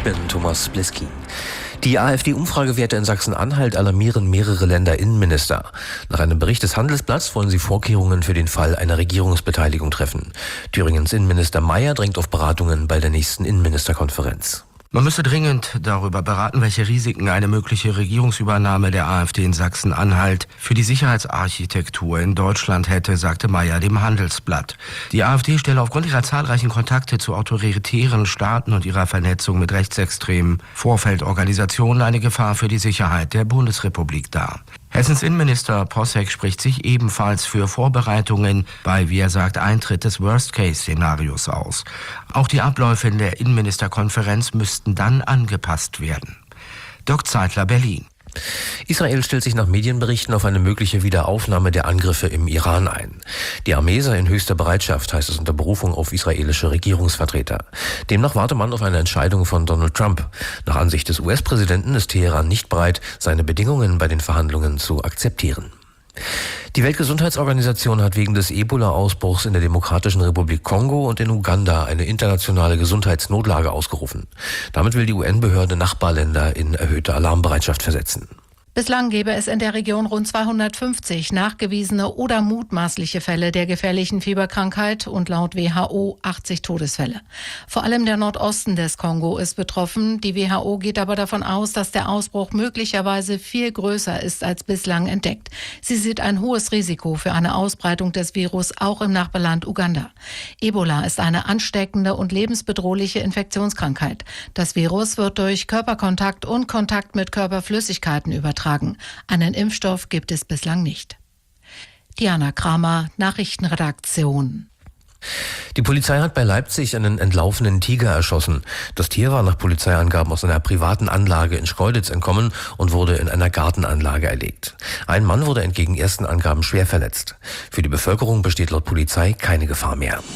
bin Thomas Bliski. Die AfD-Umfragewerte in Sachsen-Anhalt alarmieren mehrere Länderinnenminister. Nach einem Bericht des Handelsblatts wollen sie Vorkehrungen für den Fall einer Regierungsbeteiligung treffen. Thüringens Innenminister Mayer drängt auf Beratungen bei der nächsten Innenministerkonferenz. Man müsse dringend darüber beraten, welche Risiken eine mögliche Regierungsübernahme der AfD in Sachsen-Anhalt für die Sicherheitsarchitektur in Deutschland hätte, sagte Mayer dem Handelsblatt. Die AfD stelle aufgrund ihrer zahlreichen Kontakte zu autoritären Staaten und ihrer Vernetzung mit rechtsextremen Vorfeldorganisationen eine Gefahr für die Sicherheit der Bundesrepublik dar. Hessens Innenminister Posseck spricht sich ebenfalls für Vorbereitungen bei, wie er sagt, Eintritt des Worst-Case-Szenarios aus. Auch die Abläufe in der Innenministerkonferenz müssten dann angepasst werden. Dirk Zeitler, Berlin. Israel stellt sich nach Medienberichten auf eine mögliche Wiederaufnahme der Angriffe im Iran ein. Die Armee sei in höchster Bereitschaft, heißt es unter Berufung auf israelische Regierungsvertreter. Demnach warte man auf eine Entscheidung von Donald Trump. Nach Ansicht des US-Präsidenten ist Teheran nicht bereit, seine Bedingungen bei den Verhandlungen zu akzeptieren. Die Weltgesundheitsorganisation hat wegen des Ebola-Ausbruchs in der Demokratischen Republik Kongo und in Uganda eine internationale Gesundheitsnotlage ausgerufen. Damit will die UN-Behörde Nachbarländer in erhöhte Alarmbereitschaft versetzen. Bislang gäbe es in der Region rund 250 nachgewiesene oder mutmaßliche Fälle der gefährlichen Fieberkrankheit und laut WHO 80 Todesfälle. Vor allem der Nordosten des Kongo ist betroffen. Die WHO geht aber davon aus, dass der Ausbruch möglicherweise viel größer ist als bislang entdeckt. Sie sieht ein hohes Risiko für eine Ausbreitung des Virus auch im Nachbarland Uganda. Ebola ist eine ansteckende und lebensbedrohliche Infektionskrankheit. Das Virus wird durch Körperkontakt und Kontakt mit Körperflüssigkeiten übertragen. Einen Impfstoff gibt es bislang nicht. Diana Kramer, Nachrichtenredaktion. Die Polizei hat bei Leipzig einen entlaufenen Tiger erschossen. Das Tier war nach Polizeiangaben aus einer privaten Anlage in Schkeuditz entkommen und wurde in einer Gartenanlage erlegt. Ein Mann wurde entgegen ersten Angaben schwer verletzt. Für die Bevölkerung besteht laut Polizei keine Gefahr mehr.